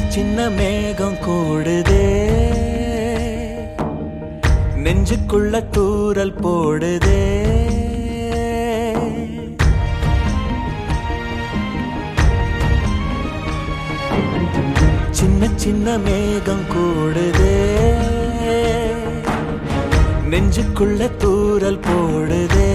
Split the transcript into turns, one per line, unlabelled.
சின்ன மேகம் கூடுதே, நெஞ்சுக்குள்ள தூறல் போடுதே. சின்ன சின்ன மேகம் கூடுதே, நெஞ்சுக்குள்ள தூறல் போடுதே.